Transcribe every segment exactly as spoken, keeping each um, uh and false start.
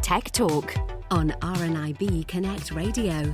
Tech Talk on R N I B Connect Radio.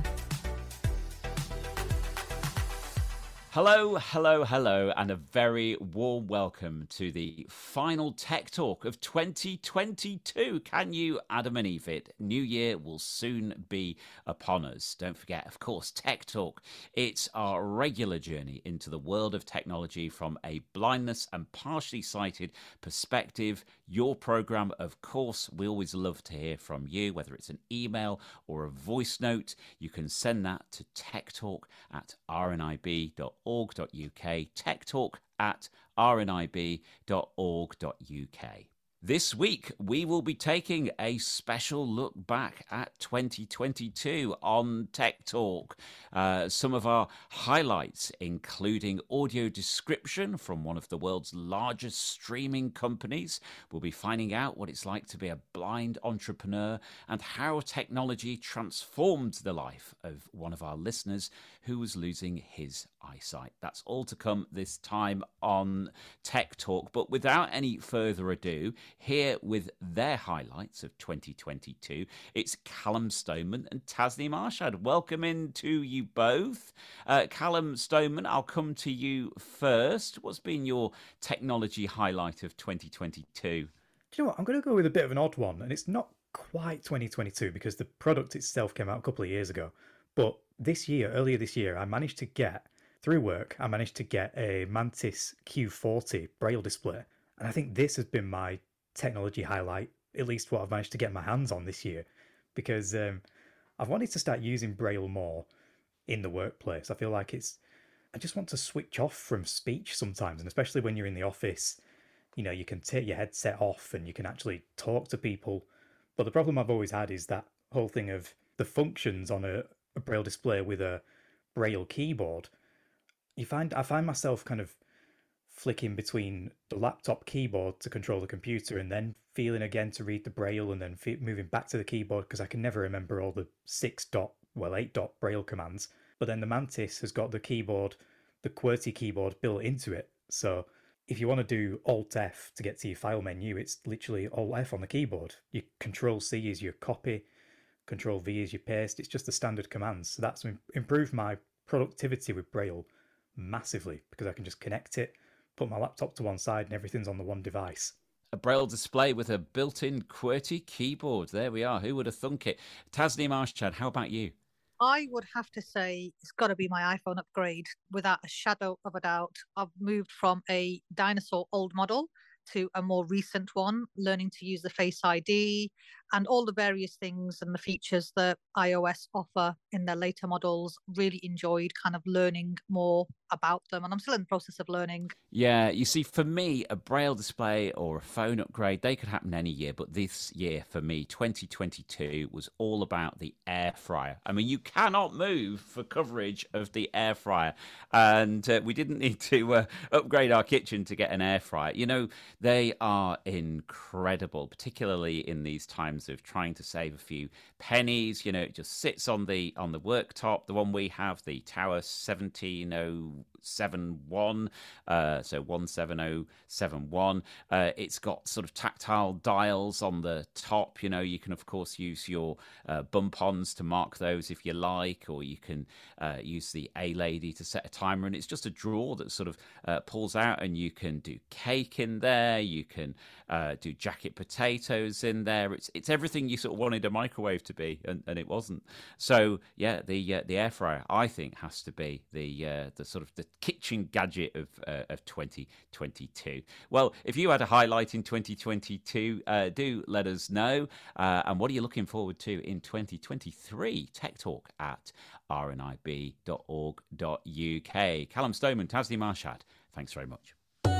Hello, hello, hello, and a very warm welcome to the final Tech Talk of twenty twenty-two. Can you, Adam and Eve, it? New Year will soon be upon us. Don't forget, of course, Tech Talk. It's our regular journey into the world of technology from a blindness and partially sighted perspective. Your program, of course, we always love to hear from you, whether it's an email or a voice note. You can send that to techtalk at r n i b dot org dot u k, techtalk at r n i b dot org dot u k. This week, we will be taking a special look back at twenty twenty-two on Tech Talk. Uh, some of our highlights, including audio description from one of the world's largest streaming companies. We'll be finding out what it's like to be a blind entrepreneur and how technology transformed the life of one of our listeners who was losing his eyesight. That's all to come this time on Tech Talk. But without any further ado, here with their highlights of twenty twenty-two, it's Callum Stoneman and Tasneem Arshad. Welcome in to you both. Uh, Callum Stoneman, I'll come to you first. What's been your technology highlight of twenty twenty-two? Do you know what? I'm going to go with a bit of an odd one, and it's not quite twenty twenty-two because the product itself came out a couple of years ago. But this year, earlier this year, I managed to get, through work, I managed to get a Mantis Q forty Braille display. And I think this has been my technology highlight, at least what I've managed to get my hands on this year, because um, I've wanted to start using Braille more in the workplace. I feel like it's, I just want to switch off from speech sometimes, and especially when you're in the office, you know, you can take your headset off and you can actually talk to people. But the problem I've always had is that whole thing of the functions on a, a Braille display with a Braille keyboard. You find I find myself kind of flicking between the laptop keyboard to control the computer and then feeling again to read the Braille and then fe- moving back to the keyboard because I can never remember all the six dot, well, eight dot Braille commands. But then the Mantis has got the keyboard, the QWERTY keyboard built into it. So if you want to do Alt F to get to your file menu, it's literally Alt F on the keyboard. Your Control C is your copy, Control V is your paste. It's just the standard commands. So that's improved my productivity with Braille massively because I can just connect it, put my laptop to one side, and everything's on the one device. A Braille display with a built-in QWERTY keyboard. There we are. Who would have thunk it? Tasneem Arshad, how about you? I would have to say it's got to be my iPhone upgrade without a shadow of a doubt. I've moved from a dinosaur old model to a more recent one, learning to use the Face I D and all the various things and the features that iOS offer in their later models. Really enjoyed kind of learning more about them, and I'm still in the process of learning. Yeah, you see, for me, a Braille display or a phone upgrade, they could happen any year, but this year, for me, twenty twenty-two was all about the air fryer. I mean, you cannot move for coverage of the air fryer, and uh, we didn't need to uh, upgrade our kitchen to get an air fryer. You know, they are incredible, particularly in these times of trying to save a few pennies. You know, it just sits on the on the worktop. The one we have, the Tower seventeen oh seventy-one, uh, so one seven oh seven one. Uh, it's got sort of tactile dials on the top. You know, you can of course use your uh, bump-ons to mark those if you like, or you can uh, use the A-Lady to set a timer, and it's just a drawer that sort of uh, pulls out, and you can do cake in there, you can uh, do jacket potatoes in there. It's it's everything you sort of wanted a microwave to be, and, and it wasn't. So yeah, the uh, the air fryer, I think, has to be the uh, the sort of the kitchen gadget of uh, of twenty twenty-two. Well, if you had a highlight in twenty twenty-two, uh, do let us know. Uh, and what are you looking forward to in twenty twenty-three? Tech Talk at r n i b dot org dot u k. Callum Stoneman, Tasneem Arshad, thanks very much.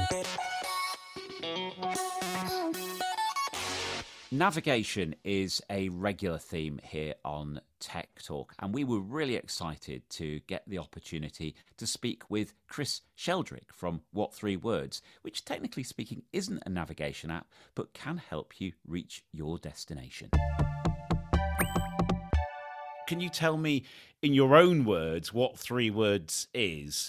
Navigation is a regular theme here on Tech Talk, and we were really excited to get the opportunity to speak with Chris Sheldrick from What Three Words, which technically speaking isn't a navigation app, but can help you reach your destination. Can you tell me, in your own words, what Three Words is?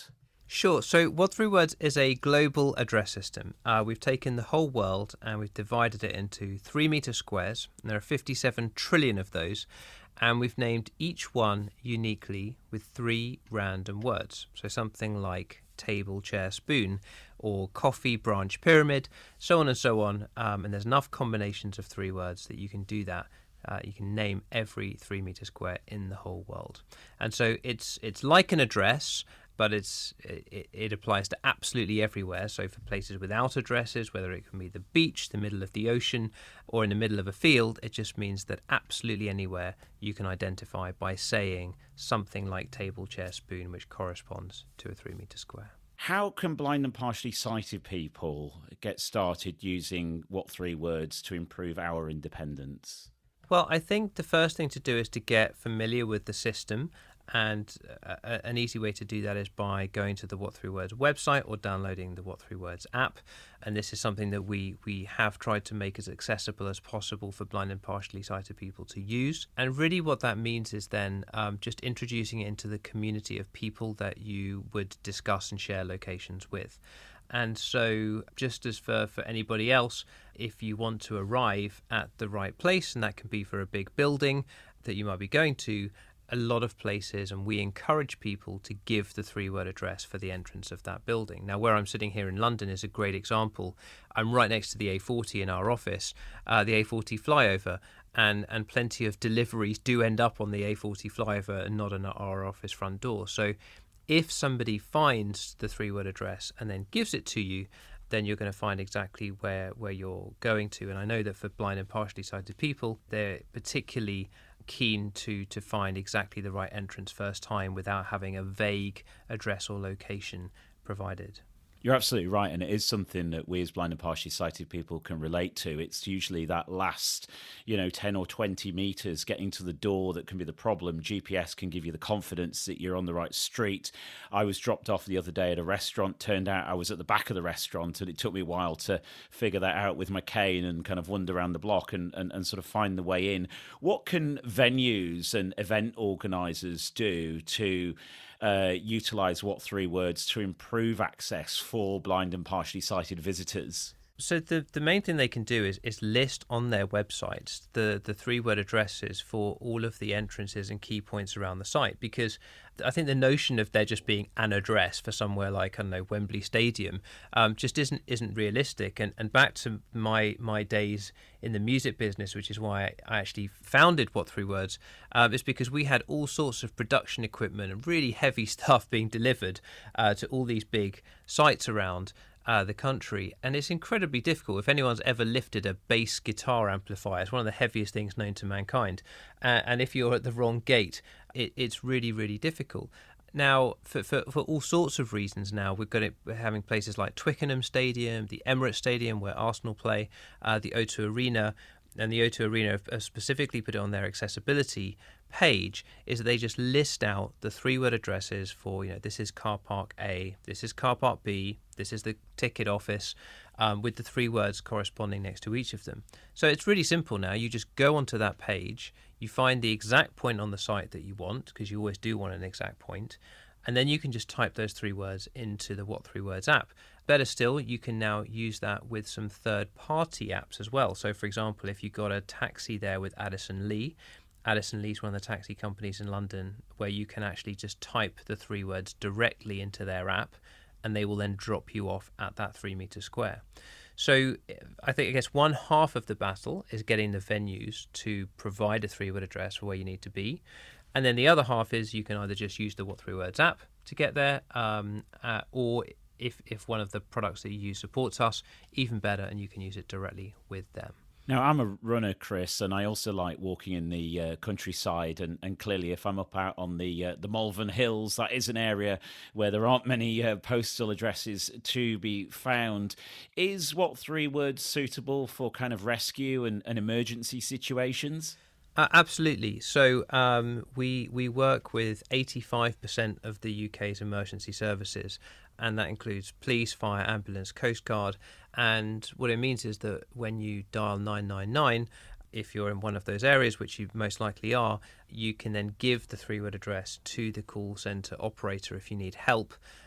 Sure. So What Three Words is a global address system. Uh, we've taken the whole world and we've divided it into three meter squares. And there are fifty-seven trillion of those. And we've named each one uniquely with three random words. So something like table, chair, spoon, or coffee, branch, pyramid, so on and so on. Um, and there's enough combinations of three words that you can do that. Uh, you can name every three meter square in the whole world. And so it's it's like an address, but it's it, it applies to absolutely everywhere. So for places without addresses, whether it can be the beach, the middle of the ocean, or in the middle of a field, it just means that absolutely anywhere you can identify by saying something like table, chair, spoon, which corresponds to a three meter square. How can blind and partially sighted people get started using What Three Words to improve our independence? Well, I think the first thing to do is to get familiar with the system, and uh, an easy way to do that is by going to the What Three Words website or downloading the What Three Words app. And this is something that we we have tried to make as accessible as possible for blind and partially sighted people to use. And really what that means is then um, just introducing it into the community of people that you would discuss and share locations with. And so just as for, for anybody else, if you want to arrive at the right place, and that can be for a big building that you might be going to, a lot of places, and we encourage people to give the three-word address for the entrance of that building. Now, where I'm sitting here in London is a great example. I'm right next to the A forty in our office, uh, the A forty flyover, and, and plenty of deliveries do end up on the A forty flyover and not on our office front door. So if somebody finds the three-word address and then gives it to you, then you're going to find exactly where, where you're going to. And I know that for blind and partially sighted people, they're particularly keen to to find exactly the right entrance first time without having a vague address or location provided. You're absolutely right, and it is something that we as blind and partially sighted people can relate to. It's usually that last, you know, ten or twenty metres getting to the door that can be the problem. G P S can give you the confidence that you're on the right street. I was dropped off the other day at a restaurant. Turned out I was at the back of the restaurant, and it took me a while to figure that out with my cane and kind of wander around the block and, and, and sort of find the way in. What can venues and event organisers do to Uh, utilise What Three Words to improve access for blind and partially sighted visitors? So the the main thing they can do is is list on their websites the, the three-word addresses for all of the entrances and key points around the site, because I think the notion of there just being an address for somewhere like, I don't know, Wembley Stadium um, just isn't isn't realistic. And and back to my my days in the music business, which is why I actually founded What Three Words, um, is because we had all sorts of production equipment and really heavy stuff being delivered uh, to all these big sites around Uh, the country, and it's incredibly difficult. If anyone's ever lifted a bass guitar amplifier, it's one of the heaviest things known to mankind, uh, and if you're at the wrong gate, it, it's really, really difficult. Now, for, for for all sorts of reasons, now we've got it. We're having places like Twickenham Stadium, the Emirates Stadium where Arsenal play, uh, the O two Arena, and the O two Arena have specifically put it on their accessibility page, is that they just list out the three-word addresses for, you know, this is car park A, this is car park B, this is the ticket office, um, with the three words corresponding next to each of them. So it's really simple now. You just go onto that page, you find the exact point on the site that you want, because you always do want an exact point, and then you can just type those three words into the What Three Words app. Better still, you can now use that with some third-party apps as well. So, for example, if you've got a taxi there with Addison Lee, Addison Lee is one of the taxi companies in London where you can actually just type the three words directly into their app, and they will then drop you off at that three-metre square. So I think, I guess, one half of the battle is getting the venues to provide a three-word address for where you need to be. And then the other half is you can either just use the What Three Words app to get there, um, uh, or if, if one of the products that you use supports us, even better, and you can use it directly with them. Now, I'm a runner, Chris, and I also like walking in the uh, countryside. And, and clearly, if I'm up out on the uh, the Malvern Hills, that is an area where there aren't many uh, postal addresses to be found. Is What Three Words suitable for kind of rescue and, and emergency situations? Uh, absolutely. So um, we we work with eighty-five percent of the U K's emergency services, and that includes police, fire, ambulance, Coast Guard. And what it means is that when you dial nine nine nine, if you're in one of those areas, which you most likely are, you can then give the three-word address to the call centre operator if you need help.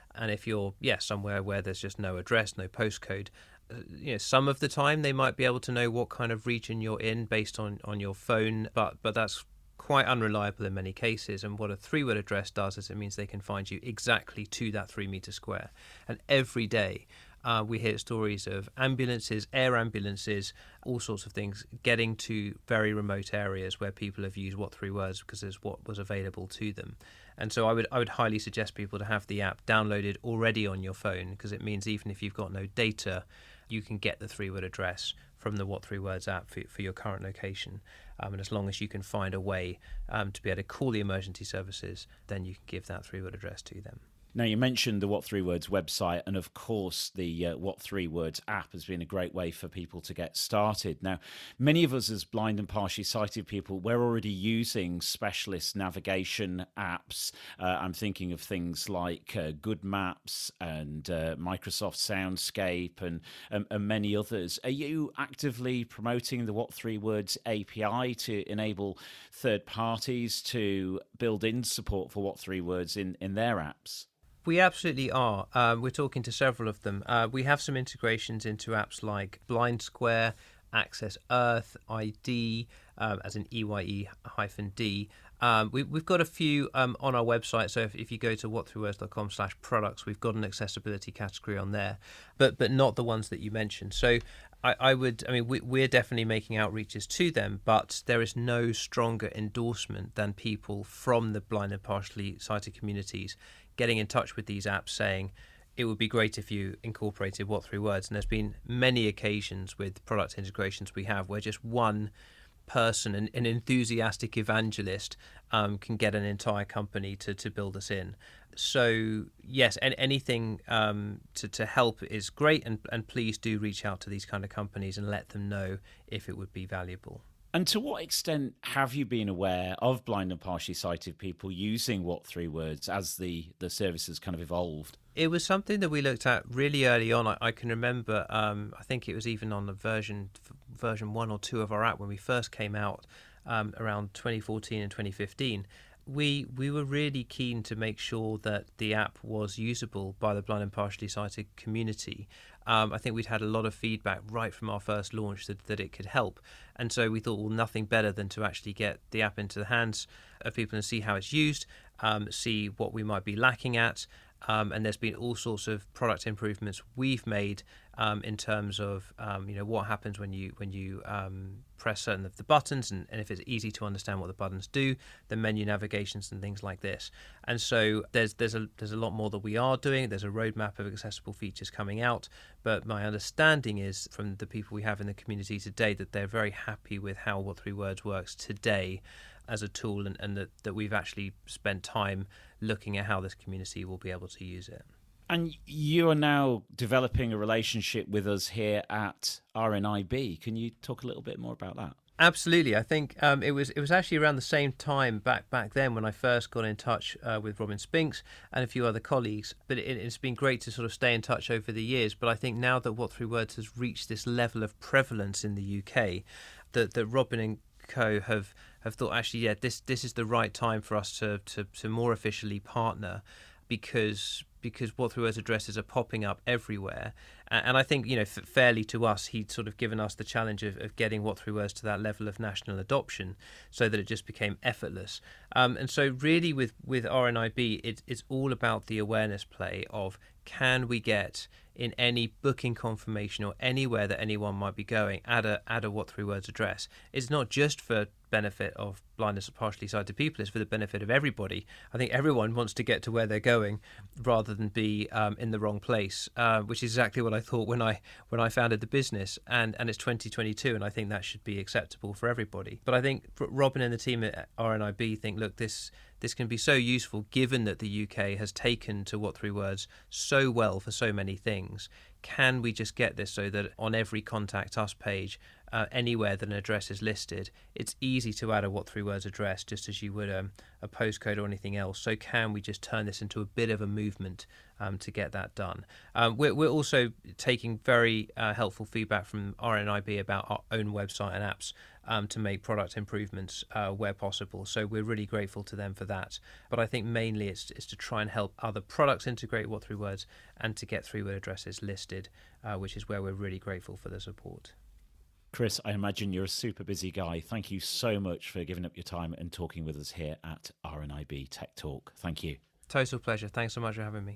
And if you're, yeah, somewhere where there's just no address, no postcode, uh, you know, some of the time they might be able to know what kind of region you're in based on, on your phone, but but that's quite unreliable in many cases. And what a three-word address does is it means they can find you exactly to that three meter square. And every day uh, we hear stories of ambulances, air ambulances, all sorts of things getting to very remote areas where people have used What Three Words because it's what was available to them. And so I would I would highly suggest people to have the app downloaded already on your phone, because it means even if you've got no data, you can get the three-word address from the What Three Words app for, for your current location. Um, and as long as you can find a way um, to be able to call the emergency services, then you can give that three-word address to them. Now, you mentioned the What Three Words website, and of course the uh, What Three Words app has been a great way for people to get started. Now, many of us as blind and partially sighted people, we're already using specialist navigation apps. Uh, I'm thinking of things like uh, Good Maps and uh, Microsoft Soundscape and, um, and many others. Are you actively promoting the What Three Words A P I to enable third parties to build in support for What Three Words in, in their apps? We absolutely are. Um, we're talking to several of them. Uh, we have some integrations into apps like Blind Square, Access Earth, I D, um, as in E Y E hyphen D. Um, we, we've got a few um, on our website. So if, if you go to what three words dot com slash products, we've got an accessibility category on there, but but not the ones that you mentioned. So I, I would, I mean, we, we're definitely making outreaches to them, but there is no stronger endorsement than people from the blind and partially sighted communities getting in touch with these apps saying, it would be great if you incorporated What Three Words. And there's been many occasions with product integrations we have where just one person, an, an enthusiastic evangelist, um, can get an entire company to, to build us in. So yes, and anything um, to, to help is great, and, and please do reach out to these kind of companies and let them know if it would be valuable. And to what extent have you been aware of blind and partially sighted people using What Three Words as the, the service has kind of evolved? It was something that we looked at really early on. I, I can remember, um, I think it was even on the version version one or two of our app when we first came out um, around twenty fourteen and twenty fifteen. We we were really keen to make sure that the app was usable by the blind and partially sighted community. Um, I think we'd had a lot of feedback right from our first launch that, that it could help. And so we thought, well, nothing better than to actually get the app into the hands of people and see how it's used, um, see what we might be lacking at. Um, and there's been all sorts of product improvements we've made um, in terms of um, you know what happens when you when you um, press certain of the buttons, and, and if it's easy to understand what the buttons do, the menu navigations and things like this. And so there's there's a there's a lot more that we are doing. There's a roadmap of accessible features coming out, but my understanding is from the people we have in the community today that they're very happy with how What Three Words works today as a tool, and, and that, that we've actually spent time looking at how this community will be able to use it. And you are now developing a relationship with us here at R N I B. Can you talk a little bit more about that? Absolutely. I think um, it was it was actually around the same time back back then when I first got in touch uh, with Robin Spinks and a few other colleagues. But it, it's been great to sort of stay in touch over the years. But I think now that What Three Words has reached this level of prevalence in the U K, that that Robin and co have have thought actually, yeah, this this is the right time for us to to, to more officially partner, because because What Three Words addresses are popping up everywhere. And I think, you know, fairly to us, he'd sort of given us the challenge of, of getting What Three Words to that level of national adoption so that it just became effortless. Um, and so really with, with R N I B, it, it's all about the awareness play of, can we get in any booking confirmation or anywhere that anyone might be going, add a, add a What Three Words address. It's not just for benefit of blindness or partially sighted people, it's for the benefit of everybody. I think everyone wants to get to where they're going rather than be um, in the wrong place, uh, which is exactly what I thought when I when I founded the business. And, and it's twenty twenty-two, and I think that should be acceptable for everybody. But I think Robin and the team at R N I B think, look, this this can be so useful given that the U K has taken to What Three Words so well for so many things. Can we just get this so that on every Contact Us page, uh, anywhere that an address is listed, it's easy to add a what three words address just as you would um, a postcode or anything else. So can we just turn this into a bit of a movement um, to get that done? Um, we're, we're also taking very uh, helpful feedback from R N I B about our own website and apps um, to make product improvements uh, where possible. So we're really grateful to them for that. But I think mainly it's, it's to try and help other products integrate what three words and to get three word addresses listed, uh, which is where we're really grateful for the support. Chris, I imagine you're a super busy guy. Thank you so much for giving up your time and talking with us here at R N I B Tech Talk. Thank you. Total pleasure. Thanks so much for having me.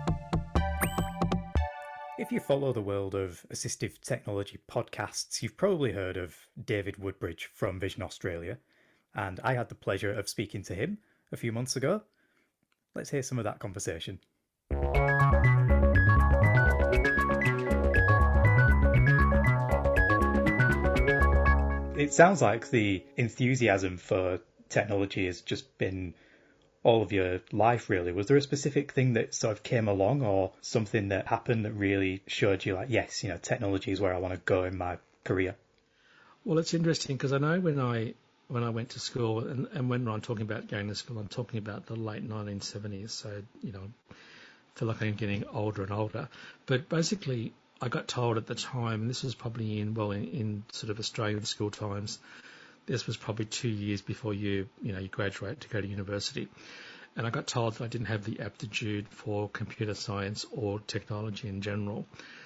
If you follow the world of assistive technology podcasts, you've probably heard of David Woodbridge from Vision Australia, and I had the pleasure of speaking to him a few months ago. Let's hear some of that conversation. It sounds like the enthusiasm for technology has just been all of your life, really. Was there a specific thing that sort of came along or something that happened that really showed you like, yes, you know, technology is where I want to go in my career? Well, it's interesting because I know when I when I went to school, and, and when I'm talking about going to school, I'm talking about the late nineteen seventies. So, you know, I feel like I'm getting older and older. But basically, I got told at the time, and this was probably in, well, in, in sort of Australian school times, this was probably two years before you, you know, you graduate to go to university. And I got told that I didn't have the aptitude for computer science or technology in general.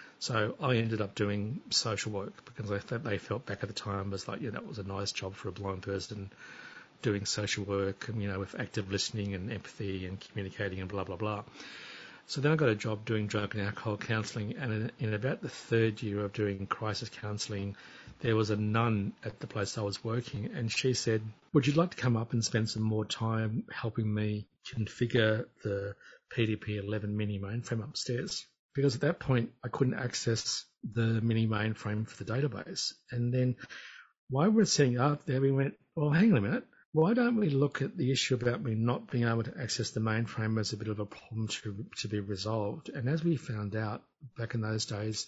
So I ended up doing social work because I thought they felt back at the time was like, yeah, that was a nice job for a blind person, doing social work, and, you know, with active listening and empathy and communicating and blah, blah, blah. So then I got a job doing drug and alcohol counselling, and in, in about the third year of doing crisis counselling, there was a nun at the place I was working, and she said, would you like to come up and spend some more time helping me configure the P D P eleven mini mainframe upstairs? Because at that point, I couldn't access the mini mainframe for the database. And then while we were setting up there, we went, well, hang on a minute. Why don't we look at the issue about me not being able to access the mainframe as a bit of a problem to, to be resolved? And as we found out back in those days,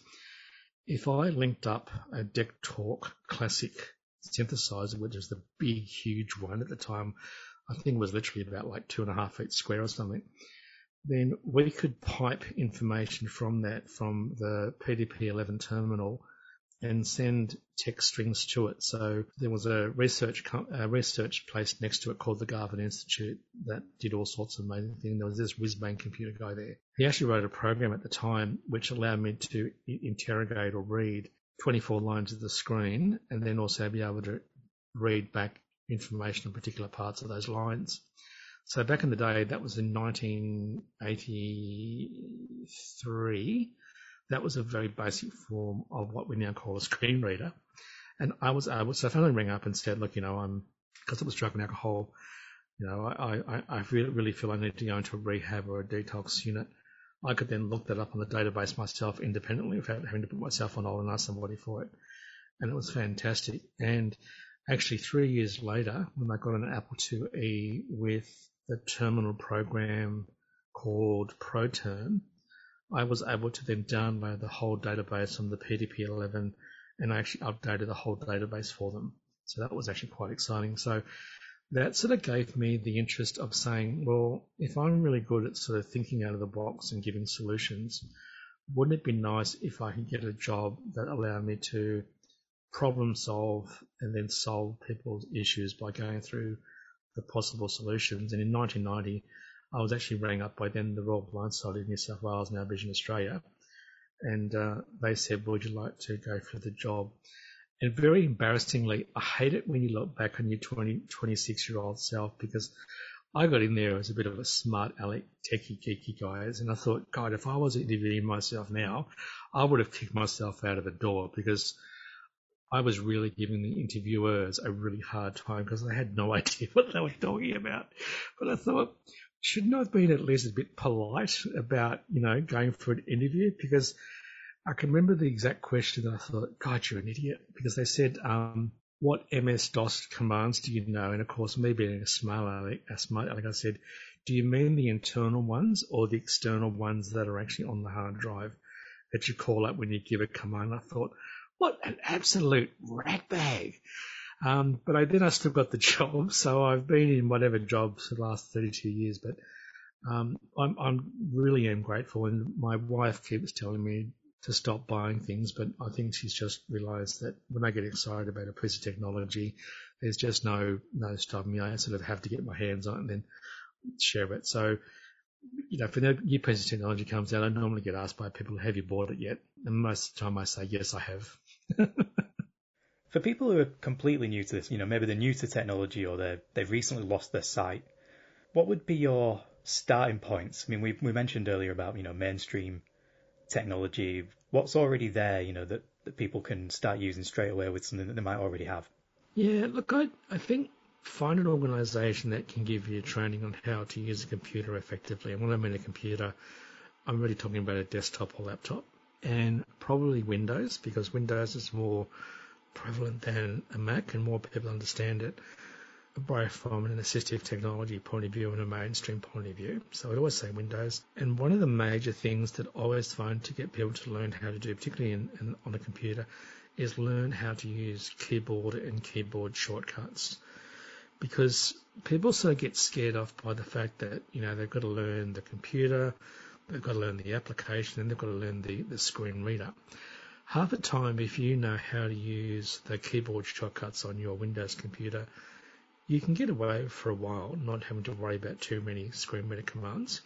if I linked up a DECtalk Classic synthesizer, which is the big, huge one at the time, I think it was literally about like two and a half feet square or something, then we could pipe information from that, from the P D P eleven terminal, and send text strings to it. So there was a research a research place next to it called the Garvan Institute that did all sorts of amazing things. There was this whiz-bang computer guy there. He actually wrote a program at the time which allowed me to interrogate or read twenty-four lines of the screen and then also be able to read back information on particular parts of those lines. So back in the day, that was in nineteen eighty-three. That was a very basic form of what we now call a screen reader. And I was able, so if I only rang up and said, look, you know, I'm, because it was drug and alcohol, you know, I, I, I really, really feel I need to go into a rehab or a detox unit. I could then look that up on the database myself independently without having to put myself on hold and ask somebody for it. And it was fantastic. And actually three years later, when I got an Apple two E with the terminal program called ProTerm, I was able to then download the whole database on the P D P eleven, and I actually updated the whole database for them. So that was actually quite exciting. So that sort of gave me the interest of saying, well, if I'm really good at sort of thinking out of the box and giving solutions, wouldn't it be nice if I could get a job that allowed me to problem solve and then solve people's issues by going through the possible solutions? And in nineteen ninety, I was actually rang up by then the Royal Blind Society of New South Wales, now Vision Australia, and uh, they said, would you like to go for the job? And very embarrassingly, I hate it when you look back on your twenty, twenty-six-year-old self, because I got in there as a bit of a smart aleck, techie, geeky guy, and I thought, God, if I was interviewing myself now, I would have kicked myself out of the door, because I was really giving the interviewers a really hard time because I had no idea what they were talking about. But I thought, shouldn't I have been at least a bit polite about, you know, going for an interview? Because I can remember the exact question and I thought, God, you're an idiot. Because they said, um, what M S DOS commands do you know? And of course, me being a smart aleck, a smart aleck, I said, do you mean the internal ones or the external ones that are actually on the hard drive that you call up when you give a command? I thought, what an absolute ratbag. Um, but I, then I still got the job, so I've been in whatever jobs for the last thirty-two years. But um, I'm, I'm really am grateful, and my wife keeps telling me to stop buying things, but I think she's just realised that when I get excited about a piece of technology, there's just no no stopping me. I sort of have to get my hands on it and then share it. So, you know, if a new piece of technology comes out, I normally get asked by people, have you bought it yet? And most of the time I say, yes, I have. For people who are completely new to this, you know, maybe they're new to technology or they've, they've recently lost their sight, what would be your starting points? I mean, we we mentioned earlier about, you know, mainstream technology. What's already there, you know, that, that people can start using straight away with something that they might already have? Yeah, look, I, I think find an organisation that can give you training on how to use a computer effectively. And when I mean a computer, I'm really talking about a desktop or laptop, and probably Windows, because Windows is more prevalent than a Mac and more people understand it, both from an assistive technology point of view and a mainstream point of view. So I'd always say Windows. And one of the major things that I always find to get people to learn how to do, particularly in, in, on a computer, is learn how to use keyboard and keyboard shortcuts. Because people sort of get scared off by the fact that, you know, they've got to learn the computer, they've got to learn the application, and they've got to learn the, the screen reader. Half the time, if you know how to use the keyboard shortcuts on your Windows computer, you can get away for a while not having to worry about too many screen reader commands.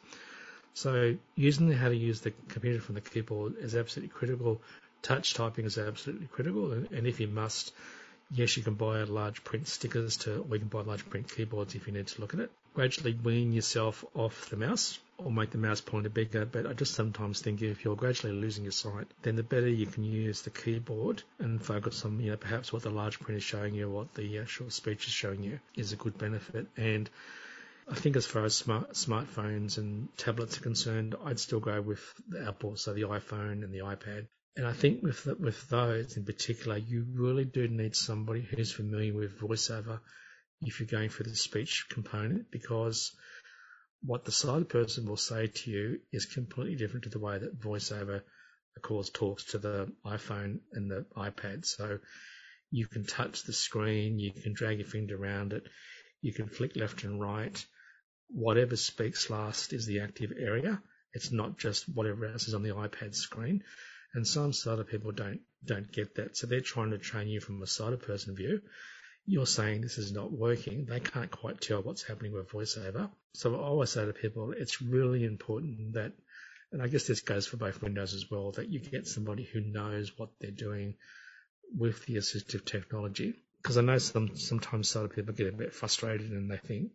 So using how to use the computer from the keyboard is absolutely critical. Touch typing is absolutely critical, and, and if you must, yes, you can buy large print stickers to, or you can buy large print keyboards if you need to look at it. Gradually wean yourself off the mouse or make the mouse pointer bigger, but I just sometimes think if you're gradually losing your sight, then the better you can use the keyboard and focus on, you know, perhaps what the large print is showing you, what the actual speech is showing you is a good benefit. And I think as far as smart smartphones and tablets are concerned, I'd still go with the Apple, so the iPhone and the iPad. And I think with the, with those in particular, you really do need somebody who's familiar with VoiceOver if you're going for the speech component, because what the sighted person will say to you is completely different to the way that VoiceOver, of course, talks to the iPhone and the iPad. So you can touch the screen, you can drag your finger around it, you can flick left and right. Whatever speaks last is the active area. It's not just whatever else is on the iPad screen. And some sighted people don't don't get that. So they're trying to train you from a sighted person view. You're saying this is not working. They can't quite tell what's happening with VoiceOver. So I always say to people, it's really important that, and I guess this goes for both Windows as well, that you get somebody who knows what they're doing with the assistive technology. Because I know some sometimes sighted people get a bit frustrated and they think,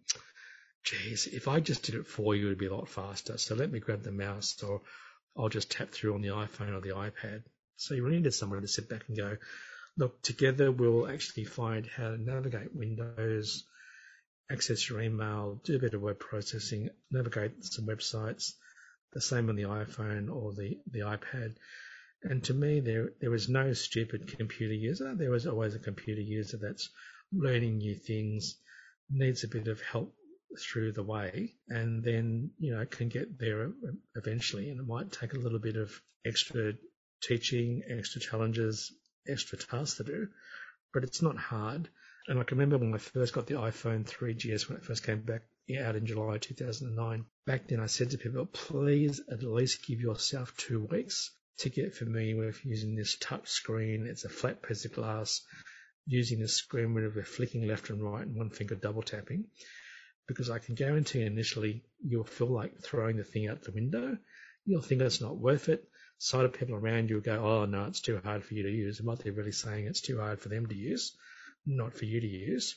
geez, if I just did it for you, it would be a lot faster. So let me grab the mouse, or I'll just tap through on the iPhone or the iPad. So you really need somebody to sit back and go, look, together we'll actually find how to navigate Windows, access your email, do a bit of web processing, navigate some websites, the same on the iPhone or the, the iPad. And to me, there there is no stupid computer user. There is always a computer user that's learning new things, needs a bit of help through the way, and then, you know, can get there eventually. And it might take a little bit of extra teaching, extra challenges, extra tasks to do, but it's not hard. And I can remember when I first got the iPhone three G S, when it first came back out in July two thousand nine. Back then I said to people, please at least give yourself two weeks to get familiar with using this touch screen. It's a flat piece of glass, using the screen reader with flicking left and right and one finger double tapping. Because I can guarantee initially you'll feel like throwing the thing out the window. You'll think it's not worth it. Sighted people around you will go, oh no, it's too hard for you to use. And what they're really saying, it's too hard for them to use, not for you to use.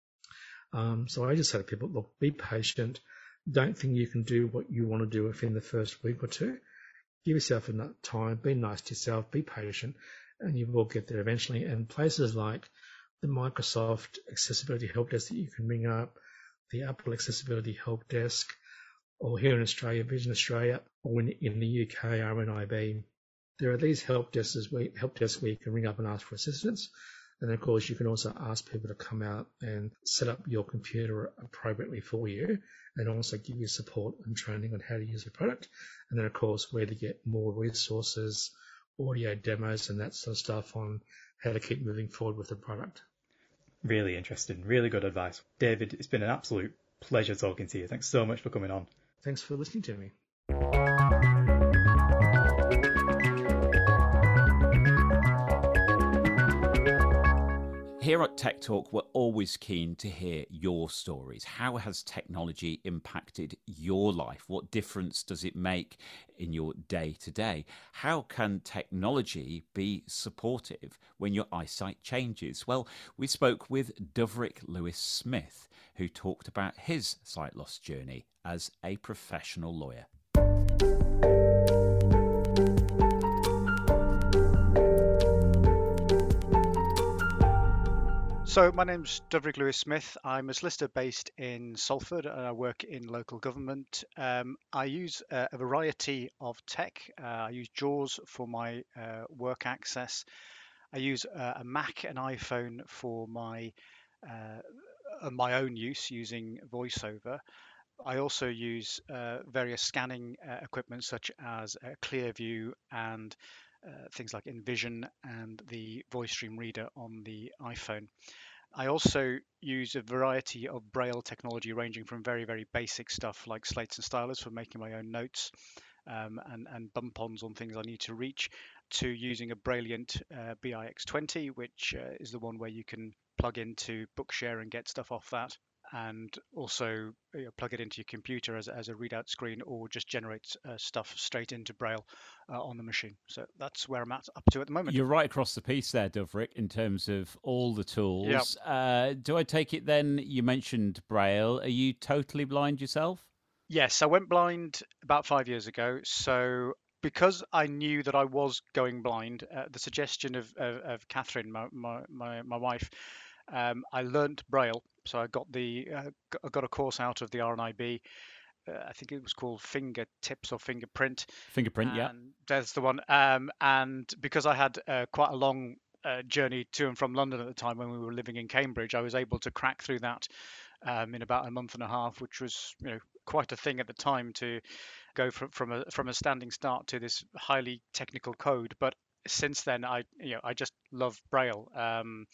Um, so I just say to people, look, be patient. Don't think you can do what you want to do within the first week or two. Give yourself enough time, be nice to yourself, be patient, and you will get there eventually. And places like the Microsoft Accessibility Help Desk that you can ring up, the Apple Accessibility Help Desk, or here in Australia, Vision Australia, or in, in the U K, R N I B, there are these help desks where, help desks where you can ring up and ask for assistance. And of course, you can also ask people to come out and set up your computer appropriately for you, and also give you support and training on how to use the product. And then, of course, where to get more resources, audio demos and that sort of stuff on how to keep moving forward with the product. Really interesting, really good advice. David, it's been an absolute pleasure talking to you. Thanks so much for coming on. Thanks for listening to me. Here at Tech Talk, we're always keen to hear your stories. How has technology impacted your life? What difference does it make in your day to day? How can technology be supportive when your eyesight changes? Well, we spoke with Doverick Lewis Smith, who talked about his sight loss journey as a professional lawyer. So my name's Doverick Lewis Smith. I'm a solicitor based in Salford and I work in local government. Um, I use uh, a variety of tech. Uh, I use JAWS for my uh, work access. I use uh, a Mac and iPhone for my uh, my own use using VoiceOver. I also use uh, various scanning uh, equipment such as uh, Clearview and uh, things like InVision and the VoiceStream reader on the iPhone. I also use a variety of Braille technology ranging from very, very basic stuff like slates and stylus for making my own notes um, and, and bump-ons on things I need to reach, to using a Brailliant uh, B I X twenty, which uh, is the one where you can plug into Bookshare and get stuff off that, and also you know, plug it into your computer as, as a readout screen, or just generate uh, stuff straight into Braille uh, on the machine. So that's where I'm at up to at the moment. You're right across the piece there, Doverick, in terms of all the tools. Yep. Uh, do I take it then, you mentioned Braille, are you totally blind yourself? Yes, I went blind about five years ago. So because I knew that I was going blind, uh, the suggestion of, of, of Catherine, my, my, my, my wife, um, I learnt Braille. So I got the uh, I got a course out of the R N I B. Uh, I think it was called Fingertips or Fingerprint. Fingerprint, yeah. And that's the one. Um, and because I had uh, quite a long uh, journey to and from London at the time when we were living in Cambridge, I was able to crack through that um, in about a month and a half, which was, you know, quite a thing at the time to go from from a from a standing start to this highly technical code. But since then, I you know I just love Braille. Um,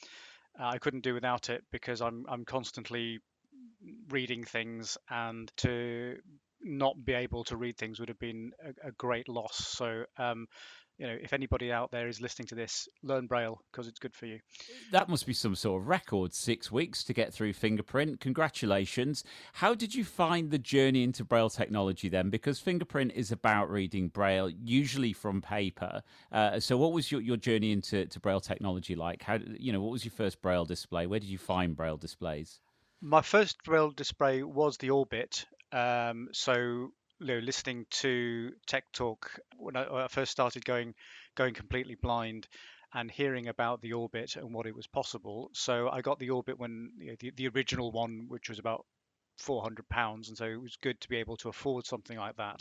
I couldn't do without it because I'm I'm constantly reading things, and to not be able to read things would have been a, a great loss. So, um, you know, if anybody out there is listening to this, learn Braille because it's good for you. That must be some sort of record, six weeks to get through Fingerprint. Congratulations. How did you find the journey into Braille technology then? Because Fingerprint is about reading Braille, usually from paper. Uh, so what was your, your journey into to Braille technology like? How, you know, what was your first Braille display? Where did you find Braille displays? My first Braille display was the Orbit. Um, so, you know, listening to Tech Talk when I, when I first started going going completely blind, and hearing about the Orbit and what it was possible. So I got the Orbit when you know, the the original one, which was about four hundred pounds, and so it was good to be able to afford something like that.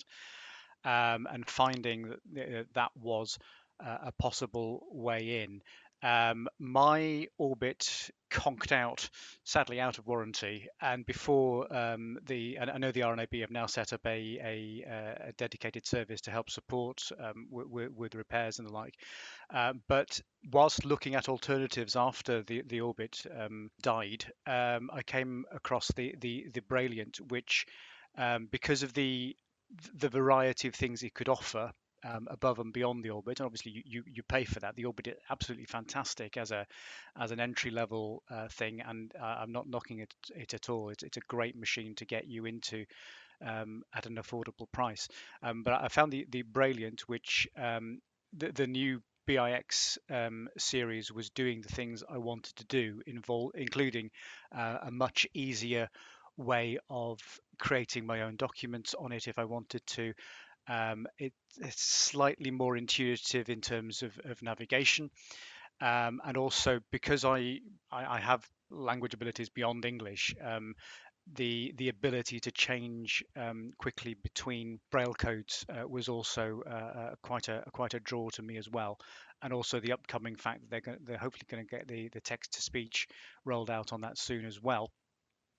Um, and finding that that was uh, a possible way in. Um, my Orbit conked out, sadly out of warranty, and before um, the, and I know the R N I B have now set up a, a, a dedicated service to help support um, w- w- with repairs and the like. Um, but whilst looking at alternatives after the the Orbit um, died, um, I came across the the the Brailliant, which um, because of the the variety of things it could offer um, above and beyond the Orbit, and obviously you, you, you pay for that. The Orbit is absolutely fantastic as a as an entry level uh, thing, and uh, I'm not knocking it, it at all. It's, it's a great machine to get you into um, at an affordable price. Um, but I found the the Brailliant, which um, the the new B I X um, series was doing the things I wanted to do, involve including uh, a much easier way of creating my own documents on it if I wanted to. Um, it, it's slightly more intuitive in terms of, of navigation. Um, and also because I, I, I have language abilities beyond English, um, the the ability to change um, quickly between Braille codes uh, was also uh, uh, quite a quite a draw to me as well. And also the upcoming fact that they're going, they're hopefully going to get the, the text to speech rolled out on that soon as well.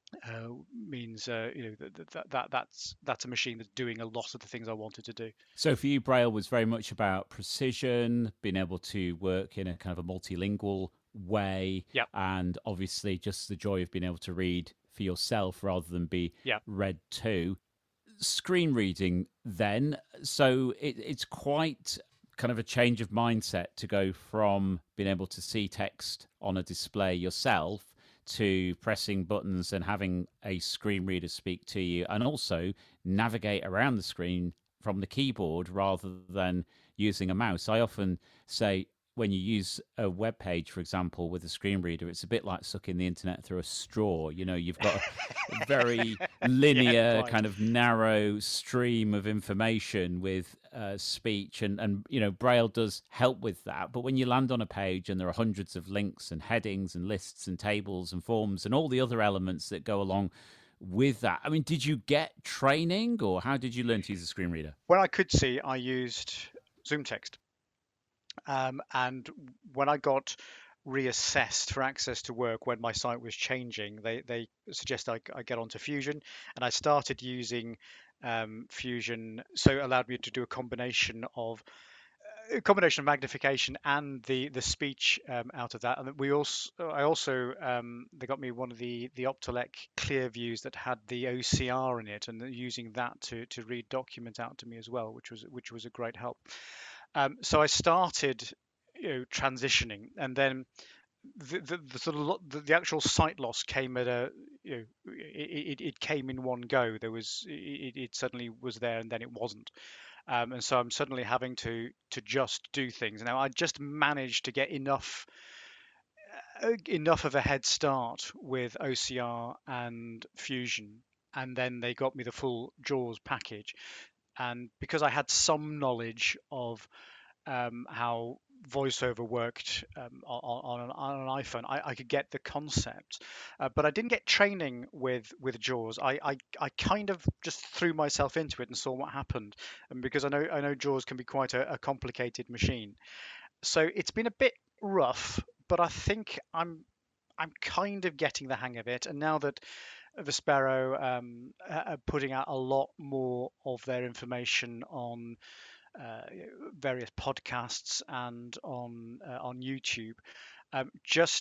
uh, means uh, you know that, that that that's that's a machine that's doing a lot of the things I wanted to do. So for you, Braille was very much about precision, being able to work in a kind of a multilingual way, Yeah. and obviously just the joy of being able to read for yourself rather than be Yeah. read to. Screen reading then, so it, it's quite kind of a change of mindset to go from being able to see text on a display yourself to pressing buttons and having a screen reader speak to you, and also navigate around the screen from the keyboard rather than using a mouse. I often say when you use a web page, for example, with a screen reader, it's a bit like sucking the internet through a straw. You know, you've got a very linear, yeah, right. kind of narrow stream of information with uh, speech, and, and, you know, Braille does help with that. But when you land on a page and there are hundreds of links and headings and lists and tables and forms and all the other elements that go along with that, I mean, did you get training, or how did you learn to use a screen reader? When I could see, I used ZoomText. Um, and when I got reassessed for access to work, when my site was changing, they, they suggested I, I get onto Fusion, and I started using um, Fusion. So it allowed me to do a combination of a combination of magnification and the the speech um, out of that. And we also, I also, um, they got me one of the the Optelec Clear Views that had the O C R in it, and using that to to read documents out to me as well, which was which was a great help. Um, so I started, you know, transitioning, and then the, the, the sort of lo- the, the actual sight loss came at a, you know, it, it, it came in one go. There was it, it suddenly was there, and then it wasn't. Um, and so I'm suddenly having to to just do things. Now I just managed to get enough uh, enough of a head start with O C R and Fusion, and then they got me the full JAWS package. And because I had some knowledge of um, how VoiceOver worked um, on, on, an, on an iPhone, I, I could get the concept, uh, but I didn't get training with with JAWS. I, I I kind of just threw myself into it and saw what happened, and because I know I know JAWS can be quite a, a complicated machine, so it's been a bit rough, but I think I'm I'm kind of getting the hang of it. And now that Vispero um, are putting out a lot more of their information on uh, various podcasts and on uh, on YouTube, um, just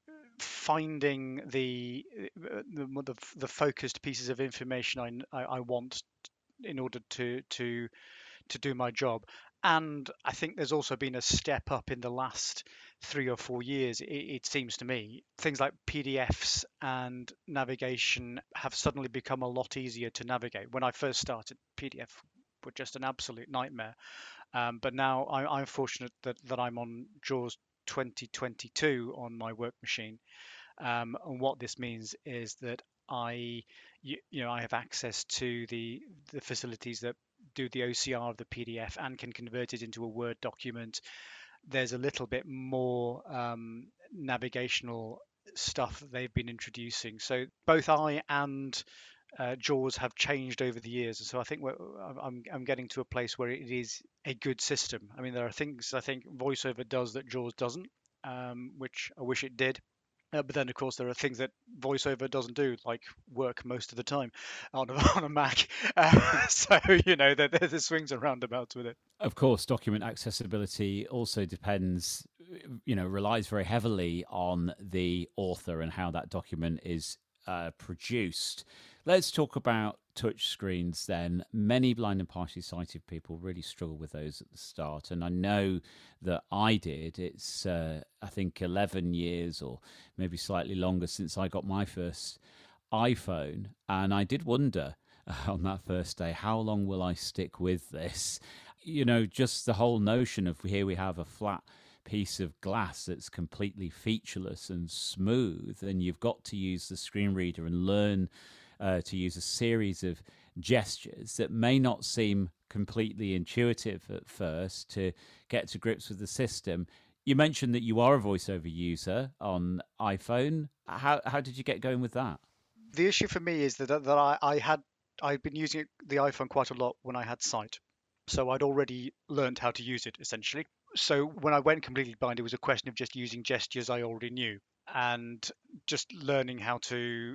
finding the, the the the focused pieces of information I, I, I want in order to to to do my job. And I think there's also been a step up in the last three or four years, it, it seems to me. Things like P D Fs and navigation have suddenly become a lot easier to navigate. When I first started, P D F were just an absolute nightmare. Um, but now I, I'm fortunate that, that I'm on JAWS twenty twenty-two on my work machine. Um, and what this means is that I, you, you know, I have access to the the facilities that do the O C R of the P D F and can convert it into a Word document. There's a little bit more um, navigational stuff that they've been introducing. So both I and uh, JAWS have changed over the years. So I think we're, I'm, I'm getting to a place where it is a good system. I mean, there are things I think VoiceOver does that JAWS doesn't, um, which I wish it did. Uh, but then, of course, there are things that VoiceOver doesn't do, like work most of the time on a, on a Mac. Uh, so, you know, there, there's swings and roundabouts with it. Of course, document accessibility also depends, you know, relies very heavily on the author and how that document is uh, produced. Let's talk about touch screens then. Many blind and partially sighted people really struggle with those at the start, and I know that I did. It's uh, I think eleven years or maybe slightly longer since I got my first iPhone, and I did wonder uh, on that first day, how long will I stick with this? You know, just the whole notion of here we have a flat piece of glass that's completely featureless and smooth, and you've got to use the screen reader and learn Uh, to use a series of gestures that may not seem completely intuitive at first to get to grips with the system. You mentioned that you are a VoiceOver user on iPhone. How how did you get going with that? The issue for me is that that I, I had I'd been using it, the iPhone quite a lot when I had sight, so I'd already learned how to use it essentially. So when I went completely blind, it was a question of just using gestures I already knew and just learning how to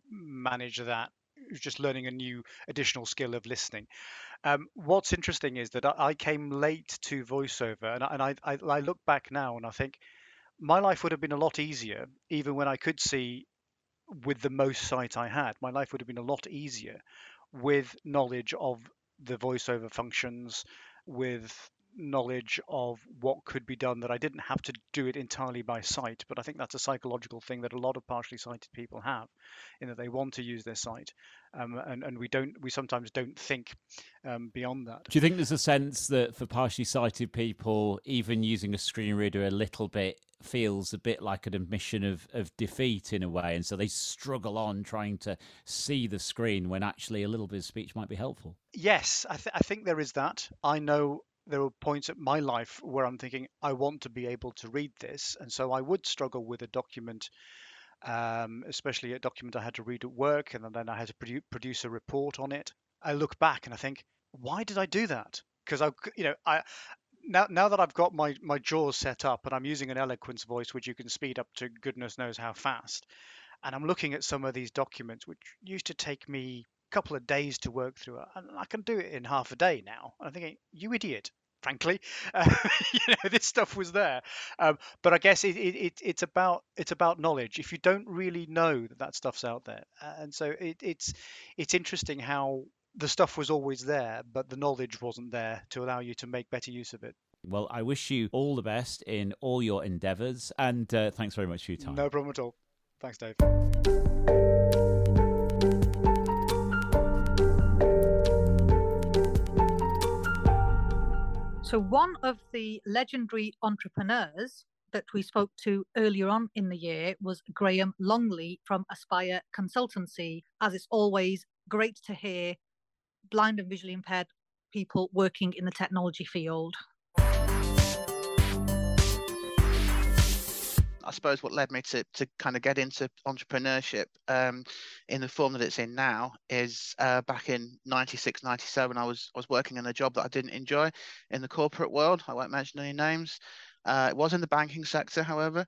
manage that. It was just learning a new additional skill of listening. Um, what's interesting is that I, I came late to voiceover, and, I, and I, I, I look back now and I think my life would have been a lot easier, even when I could see with the most sight I had. My life would have been a lot easier with knowledge of the voiceover functions, with knowledge of what could be done, that I didn't have to do it entirely by sight. But I think that's a psychological thing that a lot of partially sighted people have, in that they want to use their sight, um, and and we don't we sometimes don't think um, beyond that. Do you think there's a sense that for partially sighted people, even using a screen reader a little bit feels a bit like an admission of, of defeat in a way, and so they struggle on trying to see the screen when actually a little bit of speech might be helpful? Yes, I, th- I think there is that. I know there were points at my life where I'm thinking, I want to be able to read this. And so I would struggle with a document, um, especially a document I had to read at work, and then I had to produ- produce a report on it. I look back and I think, why did I do that? Because I, you know, I now now that I've got my my jaws set up and I'm using an eloquence voice, which you can speed up to goodness knows how fast, and I'm looking at some of these documents, which used to take me a couple of days to work through, and I can do it in half a day now. And I'm thinking, you idiot. Frankly, uh, you know, this stuff was there, um, but I guess it, it, it, it's about it's about knowledge. If you don't really know that that stuff's out there, uh, and so it, it's it's interesting how the stuff was always there, but the knowledge wasn't there to allow you to make better use of it. Well, I wish you all the best in all your endeavours, and uh, thanks very much for your time. No problem at all. Thanks, Dave. So one of the legendary entrepreneurs that we spoke to earlier on in the year was Graham Longley from Aspire Consultancy. As it's always great to hear blind and visually impaired people working in the technology field. I suppose what led me to to kind of get into entrepreneurship um, in the form that it's in now is uh, back in ninety-six, ninety-seven, I was I was working in a job that I didn't enjoy in the corporate world. I won't mention any names. Uh, it was in the banking sector, however,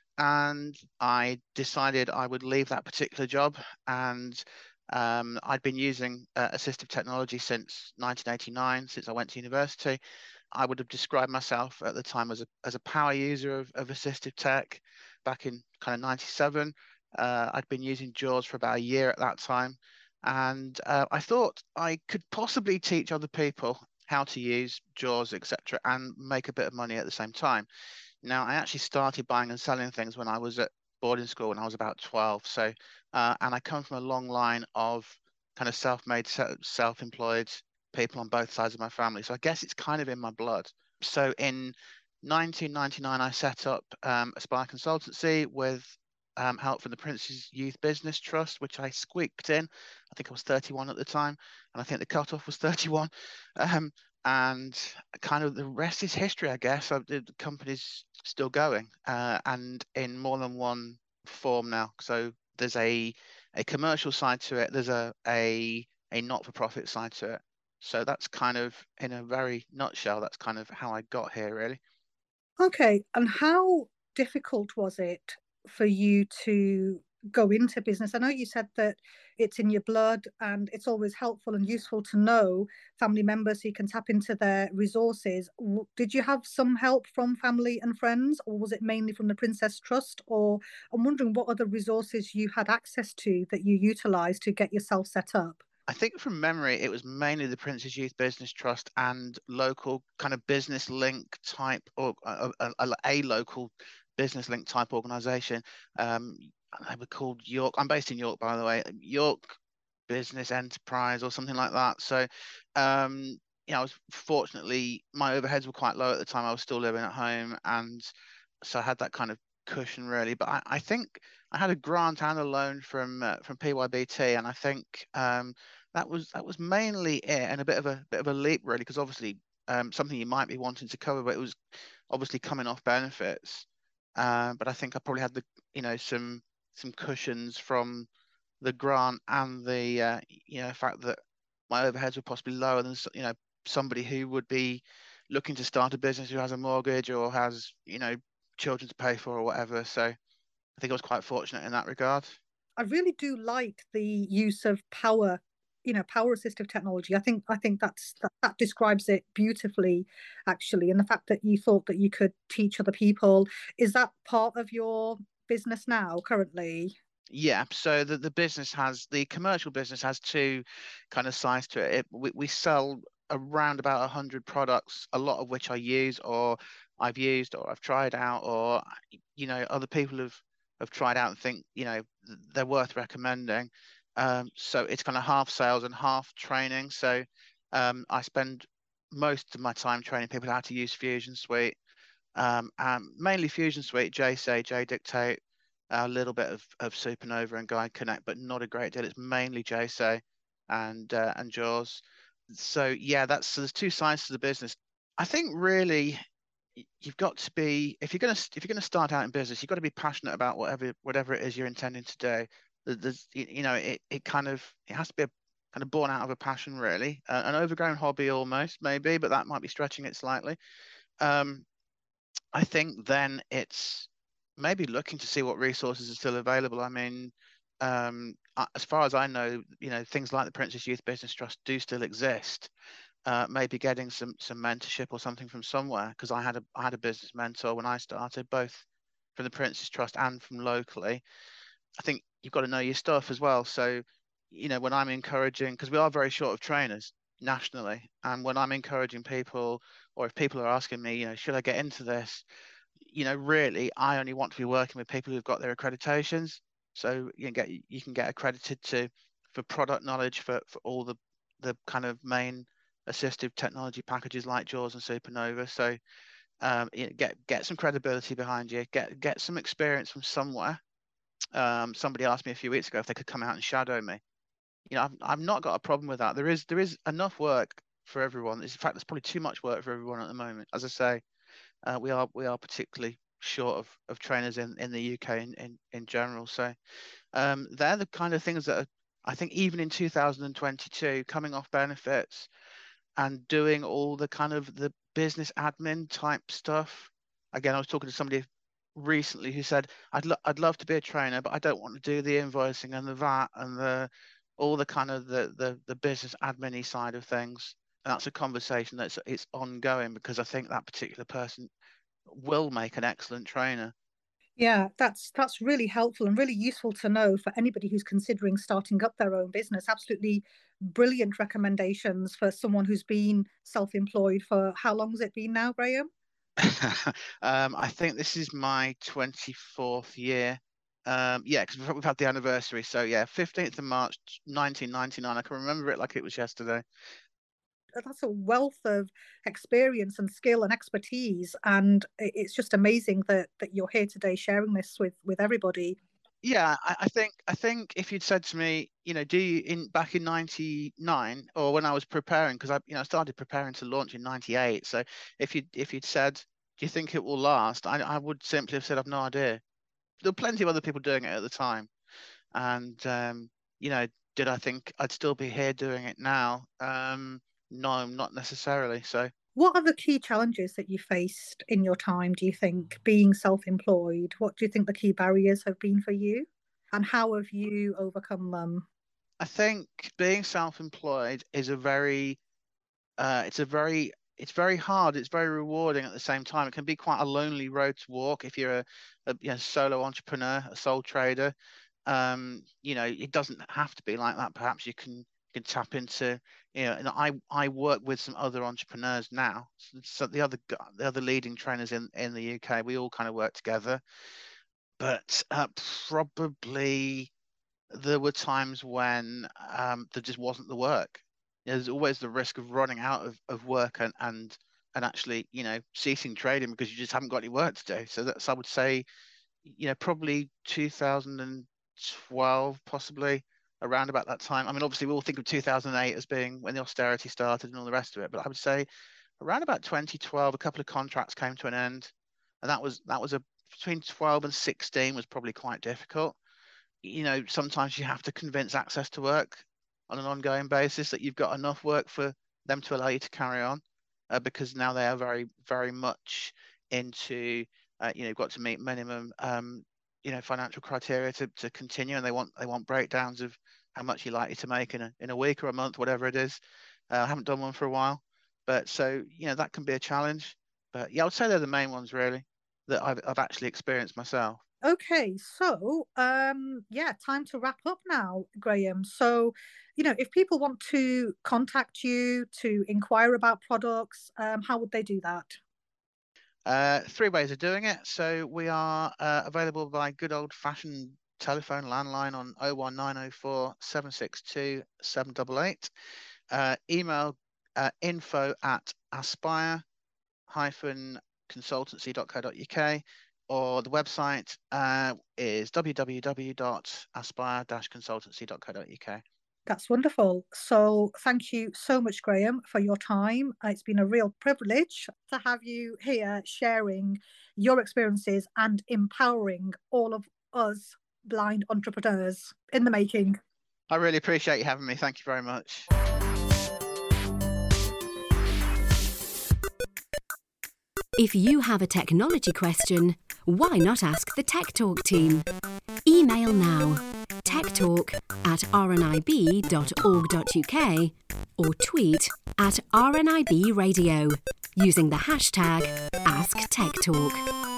and I decided I would leave that particular job. And um, I'd been using uh, assistive technology since nineteen eighty-nine, since I went to university. I would have described myself at the time as a as a power user of, of assistive tech back in kind of ninety-seven. Uh, I'd been using JAWS for about a year at that time. And uh, I thought I could possibly teach other people how to use JAWS, et cetera, and make a bit of money at the same time. Now, I actually started buying and selling things when I was at boarding school when I was about twelve. So, uh, and I come from a long line of kind of self-made, self-employed people on both sides of my family. So I guess it's kind of in my blood. So in nineteen ninety-nine, I set up um, Aspire Consultancy with um, help from the Prince's Youth Business Trust, which I squeaked in. I think I was thirty-one at the time, and I think the cutoff was thirty-one. Um, and kind of the rest is history, I guess. I, the company's still going uh, and in more than one form now. So there's a a commercial side to it. There's a a a not-for-profit side to it. So that's kind of, in a very nutshell, that's kind of how I got here, really. Okay, and how difficult was it for you to go into business? I know you said that it's in your blood and it's always helpful and useful to know family members so you can tap into their resources. Did you have some help from family and friends, or was it mainly from the Princess Trust? Or I'm wondering what other resources you had access to that you utilised to get yourself set up? I think from memory, it was mainly the Prince's Youth Business Trust and local kind of business link type, or a, a, a local business link type organisation. Um, they were called York. I'm based in York, by the way. York Business Enterprise or something like that. So, um, you know, I was fortunately, my overheads were quite low at the time. I was still living at home, and so I had that kind of cushion, really. But I, I think I had a grant and a loan from uh, from P Y B T, and I think um, that was that was mainly it, and a bit of a bit of a leap, really, because obviously um, something you might be wanting to cover, but it was obviously coming off benefits. Uh, but I think I probably had the you know some some cushions from the grant and the uh, you know fact that my overheads were possibly lower than you know somebody who would be looking to start a business who has a mortgage or has you know children to pay for or whatever. So I think I was quite fortunate in that regard. I really do like the use of power, you know, power assistive technology. I think I think that's that, that describes it beautifully, actually. And the fact that you thought that you could teach other people, is that part of your business now currently? Yeah, so the, the business has, the commercial business has two kind of sides to it. it we, we sell around about one hundred products, a lot of which I use or I've used or I've tried out, or, you know, other people have, have tried out and think, you know, they're worth recommending. Um, so it's kind of half sales and half training. So um, I spend most of my time training people how to use Fusion Suite, um, and mainly Fusion Suite, JSay, JDictate, a little bit of, of Supernova and Guide Connect, but not a great deal. It's mainly JSay and uh, and JAWS. So yeah, that's so there's two sides to the business. I think really you've got to be, if you're gonna if you're gonna start out in business, you've got to be passionate about whatever whatever it is you're intending to do. There's, you know, it it kind of it has to be a kind of born out of a passion, really, uh, an overgrown hobby almost maybe, but that might be stretching it slightly. Um, I think then it's maybe looking to see what resources are still available. I mean, um, as far as I know, you know, things like the Prince's Youth Business Trust do still exist. Uh, maybe getting some some mentorship or something from somewhere, because I had a I had a business mentor when I started, both from the Prince's Trust and from locally. I think you've got to know your stuff as well. So, you know, when I'm encouraging, because we are very short of trainers nationally, and when I'm encouraging people, or if people are asking me, you know, should I get into this? You know, really, I only want to be working with people who've got their accreditations. So you can get you can get accredited to for product knowledge for, for all the the kind of main assistive technology packages like JAWS and Supernova. So um, you know, get get some credibility behind you, get get some experience from somewhere. Um, somebody asked me a few weeks ago if they could come out and shadow me. You know, I've I've not got a problem with that. There is there is enough work for everyone. In fact, there's probably too much work for everyone at the moment. As I say, uh, we are we are particularly short of, of trainers in, in the U K in, in, in general. So um, they're the kind of things that are, I think even in two thousand twenty-two, coming off benefits and doing all the kind of the business admin type stuff. Again, I was talking to somebody recently who said, I'd, lo- I'd love to be a trainer, but I don't want to do the invoicing and the V A T and the all the kind of the, the, the business admin side of things. And that's a conversation that's it's ongoing, because I think that particular person will make an excellent trainer. Yeah, that's that's really helpful and really useful to know for anybody who's considering starting up their own business. Absolutely brilliant recommendations for someone who's been self-employed for how long has it been now, Graham? um, I think this is my twenty-fourth year. Um, yeah, because we've, we've had the anniversary. So yeah, fifteenth of March, nineteen ninety-nine. I can remember it like it was yesterday. That's a wealth of experience and skill and expertise, and it's just amazing that that you're here today sharing this with with everybody. Yeah, I, I think I think if you'd said to me, you know, do you in back in ninety-nine, or when I was preparing, because I you know started preparing to launch in ninety-eight. So if you if you'd said, do you think it will last? I I would simply have said I've no idea. There were plenty of other people doing it at the time, and um, you know, did I think I'd still be here doing it now? Um, no, not necessarily. So what are the key challenges that you faced in your time, do you think, being self-employed? What do you think the key barriers have been for you, and how have you overcome them? I think being self-employed is a very uh, it's a very it's very hard. It's very rewarding at the same time. It can be quite a lonely road to walk if you're a, a you know, solo entrepreneur, a sole trader. Um, you know, it doesn't have to be like that. Perhaps you can you can tap into, you know, and I I work with some other entrepreneurs now. So, so the other the other leading trainers in in the U K, we all kind of work together. But uh, probably there were times when um, there just wasn't the work. You know, there's always the risk of running out of, of work and, and and actually, you know, ceasing trading because you just haven't got any work to do. So that's, I would say, you know, probably two thousand twelve, possibly around about that time. I mean, obviously we all think of two thousand eight as being when the austerity started and all the rest of it, but I would say around about twenty twelve, a couple of contracts came to an end, and that was that was a between twelve and sixteen was probably quite difficult. You know, sometimes you have to convince Access to Work on an ongoing basis that you've got enough work for them to allow you to carry on, uh, because now they are very, very much into, uh, you know, you've got to meet minimum, um, you know, financial criteria to, to continue, and they want they want breakdowns of how much you're likely to make in a in a week or a month, whatever it is. Uh, I haven't done one for a while, but so you know that can be a challenge. But yeah, I would say they're the main ones really that I've I've actually experienced myself. Okay, so um, yeah, time to wrap up now, Graham. So, you know, if people want to contact you to inquire about products, um, how would they do that? Uh, three ways of doing it. So we are uh, available by good old-fashioned telephone landline on oh one nine oh four, seven six two, seven eight eight. Uh, email uh, info at aspire consultancy dot co dot uk, or the website uh, is w w w dot aspire consultancy dot co dot uk. That's wonderful. So thank you so much, Graham, for your time. It's been a real privilege to have you here sharing your experiences and empowering all of us blind entrepreneurs in the making. I really appreciate you having me. Thank you very much. If you have a technology question, why not ask the Tech Talk team? Email now, techtalk at r n i b dot org dot u k or tweet at R N I B Radio using the hashtag AskTechTalk.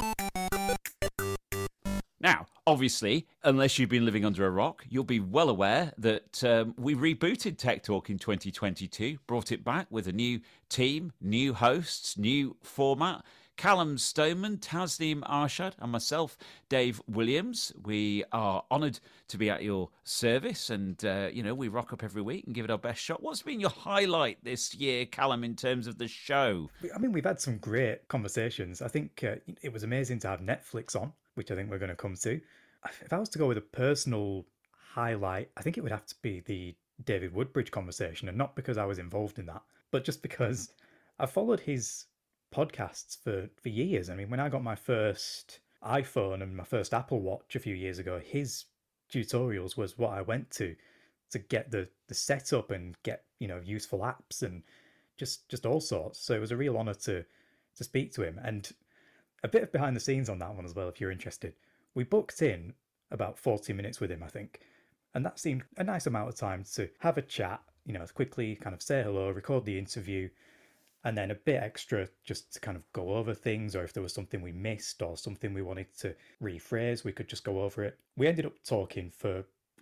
Now, obviously, unless you've been living under a rock, you'll be well aware that um, we rebooted Tech Talk in twenty twenty-two, brought it back with a new team, new hosts, new format. Callum Stoneman, Tasneem Arshad and myself, Dave Williams. We are honoured to be at your service, and, uh, you know, we rock up every week and give it our best shot. What's been your highlight this year, Callum, in terms of the show? I mean, we've had some great conversations. I think uh, it was amazing to have Netflix on, which I think we're going to come to. If I was to go with a personal highlight, I think it would have to be the David Woodbridge conversation, and not because I was involved in that, but just because I followed his podcasts for, for years. I mean, when I got my first iPhone and my first Apple Watch a few years ago, his tutorials was what I went to to get the, the setup and get, you know, useful apps and just just all sorts. So it was a real honour to to speak to him. And a bit of behind the scenes on that one as well, if you're interested. We booked in about forty minutes with him, I think. And that seemed a nice amount of time to have a chat, you know, quickly kind of say hello, record the interview, and then a bit extra just to kind of go over things, or if there was something we missed or something we wanted to rephrase, we could just go over it. We ended up talking for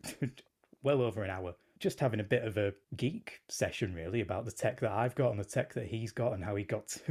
well over an hour, just having a bit of a geek session really about the tech that I've got and the tech that he's got and how he got to...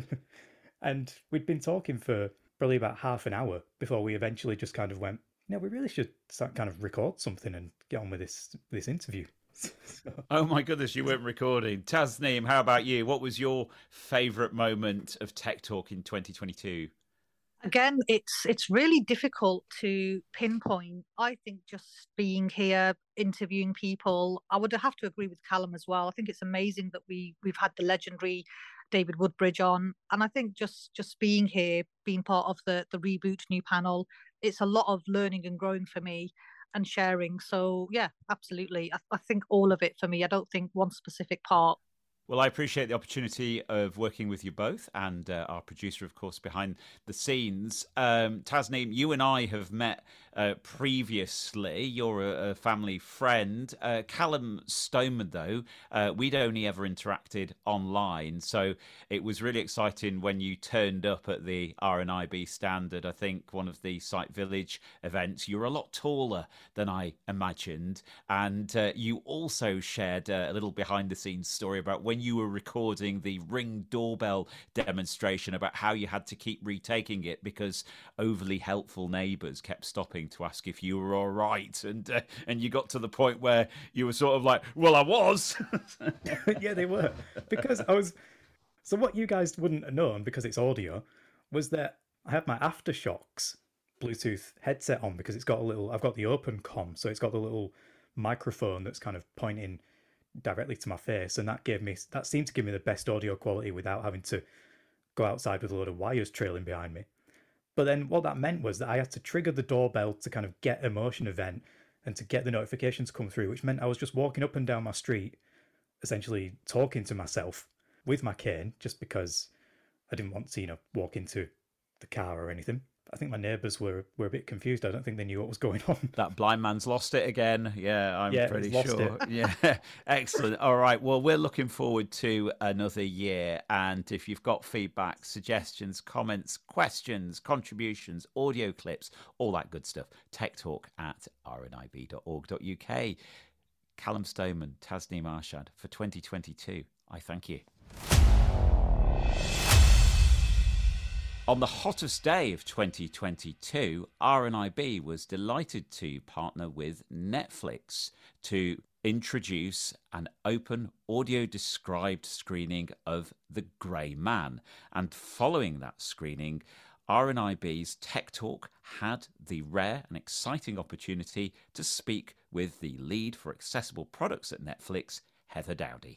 And we'd been talking for probably about half an hour before we eventually just kind of went, you know, we really should start kind of record something and get on with this this interview. So. Oh my goodness, you weren't recording. Tasneem, how about you? What was your favourite moment of Tech Talk in twenty twenty-two? Again, it's it's really difficult to pinpoint. I think just being here, interviewing people, I would have to agree with Callum as well. I think it's amazing that we we've had the legendary David Woodbridge on, and I think just just being here, being part of the the Reboot new panel, it's a lot of learning and growing for me and sharing. So yeah, absolutely. I, I think all of it for me. I don't think one specific part. Well, I appreciate the opportunity of working with you both, and uh, our producer, of course, behind the scenes. Um, Tasneem, you and I have met uh, previously. You're a, a family friend. Uh, Callum Stoneman, though, uh, we'd only ever interacted online, so it was really exciting when you turned up at the R N I B standard. I think one of the Site Village events. You're a lot taller than I imagined, and uh, you also shared uh, a little behind-the-scenes story about when when you were recording the Ring doorbell demonstration about how you had to keep retaking it because overly helpful neighbours kept stopping to ask if you were all right, and uh, and you got to the point where you were sort of like, well, I was. Yeah, they were, because I was. So what you guys wouldn't have known, because it's audio, was that I had my Aftershocks Bluetooth headset on, because it's got a little. I've got the Open Com, so it's got the little microphone that's kind of pointing directly to my face, and that gave me that seemed to give me the best audio quality without having to go outside with a load of wires trailing behind me. But then what that meant was that I had to trigger the doorbell to kind of get a motion event and to get the notifications come through, which meant I was just walking up and down my street, essentially talking to myself with my cane, just because I didn't want to, you know, walk into the car or anything. I think my neighbours were were a bit confused. I don't think they knew what was going on. That blind man's lost it again. Yeah, I'm Yeah, pretty he's lost sure. it. Yeah, excellent. All right. Well, we're looking forward to another year. And if you've got feedback, suggestions, comments, questions, contributions, audio clips, all that good stuff, tech talk at r n i b dot org dot u k. Callum Stoneman, Tasneem Arshad, for twenty twenty-two, I thank you. On the hottest day of twenty twenty-two, R N I B was delighted to partner with Netflix to introduce an open audio-described screening of The Grey Man. And following that screening, R N I B's Tech Talk had the rare and exciting opportunity to speak with the lead for accessible products at Netflix, Heather Dowdy.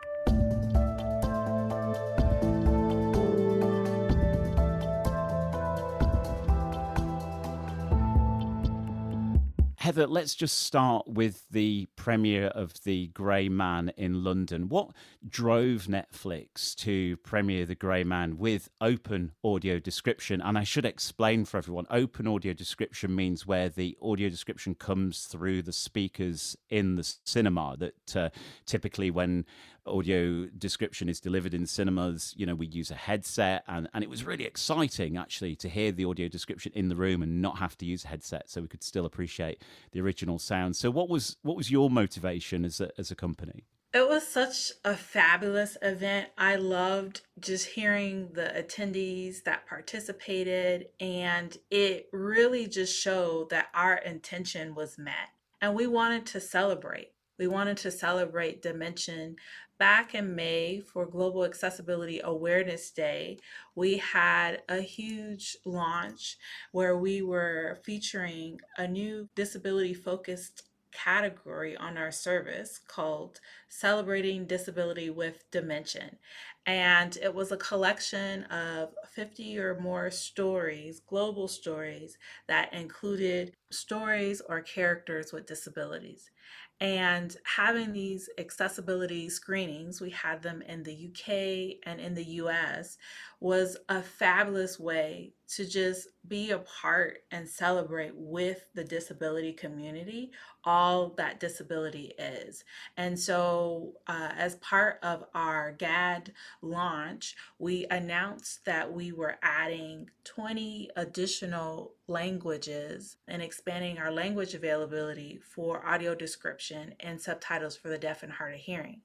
Heather, let's just start with the premiere of The Grey Man in London. What drove Netflix to premiere The Grey Man with open audio description? And I should explain for everyone, open audio description means where the audio description comes through the speakers in the cinema, that uh, typically when audio description is delivered in cinemas, you know, we use a headset, and, and it was really exciting actually to hear the audio description in the room and not have to use a headset, so we could still appreciate the original sound. So what was what was your motivation as a, as a company? It was such a fabulous event. I loved just hearing the attendees that participated, and it really just showed that our intention was met. And we wanted to celebrate. We wanted to celebrate Dimension. Back in May for Global Accessibility Awareness Day, we had a huge launch where we were featuring a new disability-focused category on our service called Celebrating Disability with Dimension. And it was a collection of fifty or more stories, global stories, that included stories or characters with disabilities. And having these accessibility screenings, we had them in the U K and in the U S, was a fabulous way to just be a part and celebrate with the disability community all that disability is. And so uh, as part of our G A D launch, we announced that we were adding twenty additional languages and expanding our language availability for audio description and subtitles for the deaf and hard of hearing.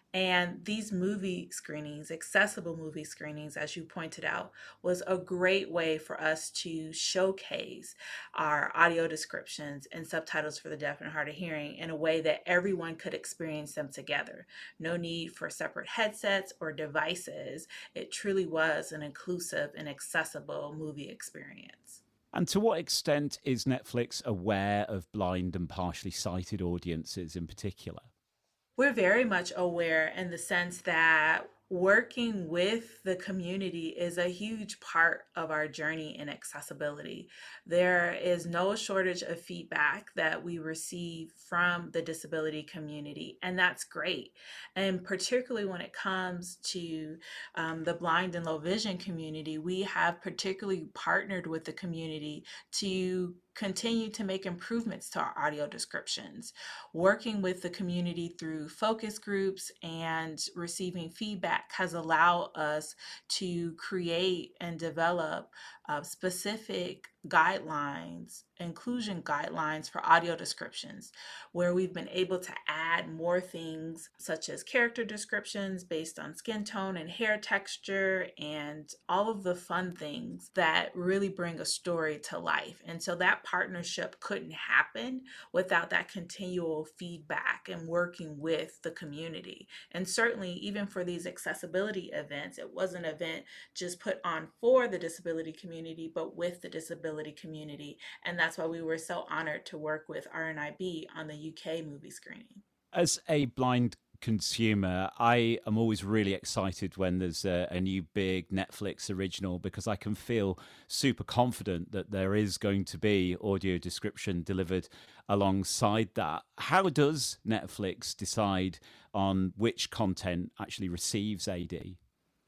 And these movie screenings, accessible movie screenings, as you pointed out, was a great way for us to showcase our audio descriptions and subtitles for the deaf and hard of hearing in a way that everyone could experience them together. No need for separate headsets or devices. It truly was an inclusive and accessible movie experience. And to what extent is Netflix aware of blind and partially sighted audiences in particular? We're very much aware in the sense that working with the community is a huge part of our journey in accessibility. There is no shortage of feedback that we receive from the disability community, and that's great. And particularly when it comes to um, the blind and low vision community, we have particularly partnered with the community to continue to make improvements to our audio descriptions, working with the community through focus groups and receiving feedback has allowed us to create and develop uh, specific guidelines, inclusion guidelines for audio descriptions, where we've been able to add more things such as character descriptions based on skin tone and hair texture and all of the fun things that really bring a story to life. And so that partnership couldn't happen without that continual feedback and working with the community. And certainly even for these accessibility events, it was an event just put on for the disability community, but with the disability community. And that's why we were so honored to work with R N I B on the U K movie screening. As a blind consumer, I am always really excited when there's a, a new big Netflix original, because I can feel super confident that there is going to be audio description delivered alongside that. How does Netflix decide on which content actually receives A D?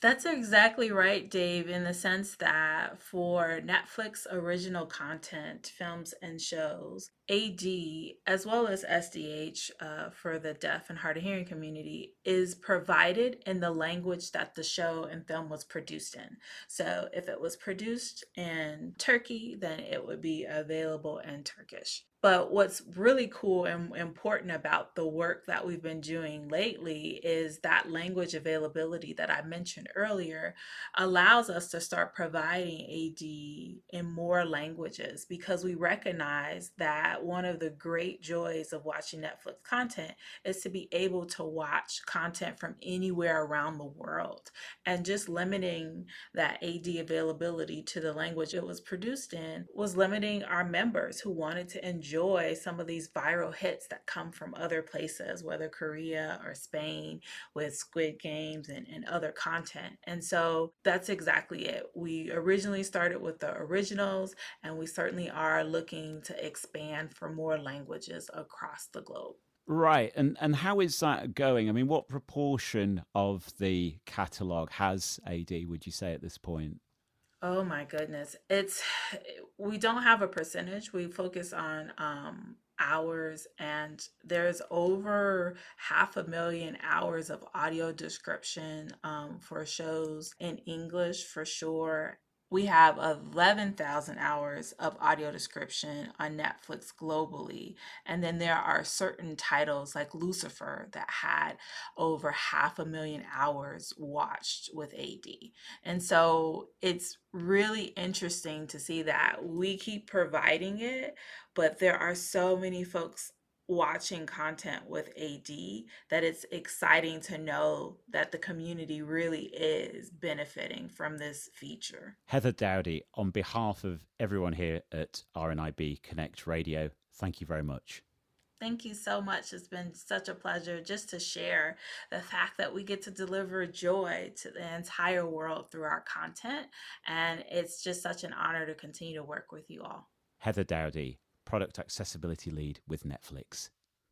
That's exactly right, Dave, in the sense that for Netflix original content, films, and shows, A D, as well as S D H uh, for the deaf and hard of hearing community, is provided in the language that the show and film was produced in. So if it was produced in Turkey, then it would be available in Turkish. But what's really cool and important about the work that we've been doing lately is that language availability that I mentioned earlier allows us to start providing A D in more languages, because we recognize that one of the great joys of watching Netflix content is to be able to watch content from anywhere around the world. And just limiting that A D availability to the language it was produced in was limiting our members who wanted to enjoy enjoy some of these viral hits that come from other places, whether Korea or Spain with Squid Games and, and other content. And so that's exactly it. We originally started with the originals, and we certainly are looking to expand for more languages across the globe. Right. And and how is that going? I mean, what proportion of the catalogue has A D, would you say, at this point? Oh my goodness. It's, we don't have a percentage. We focus on um, hours, and there's over half a million hours of audio description um, for shows in English for sure. We have eleven thousand hours of audio description on Netflix globally. And then there are certain titles like Lucifer that had over half a million hours watched with A D. And so it's really interesting to see that we keep providing it, but there are so many folks watching content with A D that it's exciting to know that the community really is benefiting from this feature. Heather Dowdy, on behalf of everyone here at R N I B Connect Radio, thank you very much. Thank you so much. It's been such a pleasure just to share the fact that we get to deliver joy to the entire world through our content. And it's just such an honor to continue to work with you all. Heather Dowdy, Product Accessibility Lead with Netflix.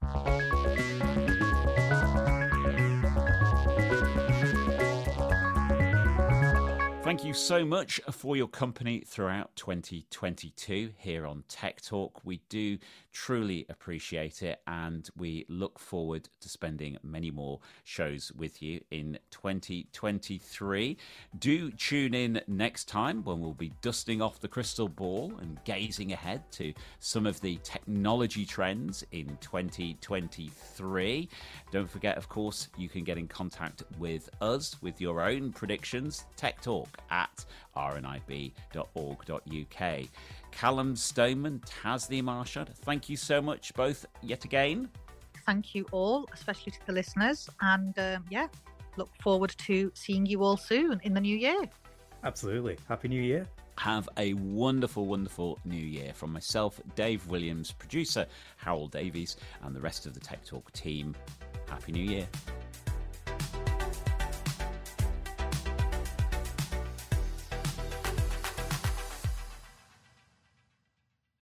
Thank you so much for your company throughout twenty twenty-two here on Tech Talk. We do truly appreciate it, and we look forward to spending many more shows with you in twenty twenty-three. Do tune in next time when we'll be dusting off the crystal ball and gazing ahead to some of the technology trends in twenty twenty-three. Don't forget, of course, you can get in contact with us with your own predictions. Tech Talk at r n i b dot org dot u k. Callum Stoneman, Tasneem Arshad, thank you so much both yet again. Thank you all, especially to the listeners. And um, yeah, look forward to seeing you all soon in the new year. Absolutely. Happy New Year. Have a wonderful, wonderful new year from myself, Dave Williams, producer Harold Davies, and the rest of the Tech Talk team. Happy New Year.